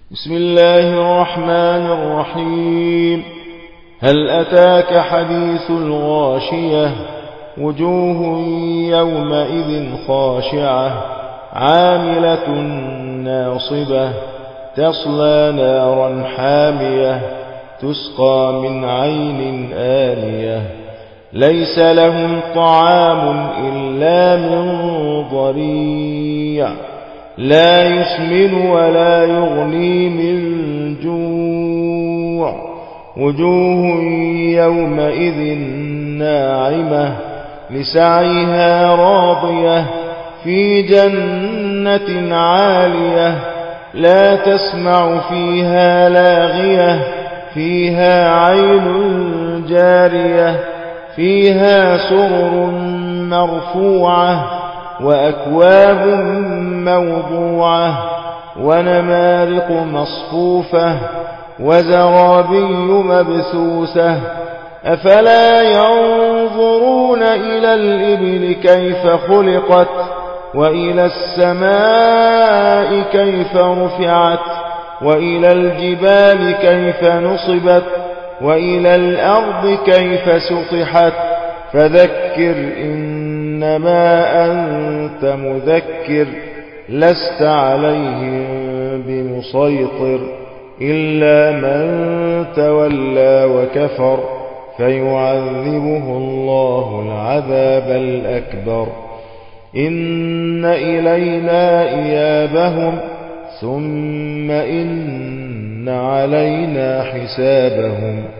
بسم الله الرحمن الرحيم. هل أتاك حديث الغاشية؟ وجوه يومئذ خاشعة عاملة ناصبة تصلى نارا حامية تسقى من عين آنية ليس لهم طعام إلا من ضريع لا يسمن ولا يغني من جوع وجوه يومئذ ناعمة لسعيها راضية في جنة عالية لا تسمع فيها لاغية فيها عين جارية فيها سرر مرفوعة وأكواب موضوعة ونمارق مصفوفة وزرابي مبثوثة أفلا ينظرون إلى الإبل كيف خلقت وإلى السماء كيف رفعت وإلى الجبال كيف نصبت وإلى الأرض كيف سطحت فذكر إنما أنت مذكر لست عليهم بمسيطر إلا من تولى وكفر فيعذبه الله العذاب الأكبر إن إلينا إيابهم ثم إن علينا حسابهم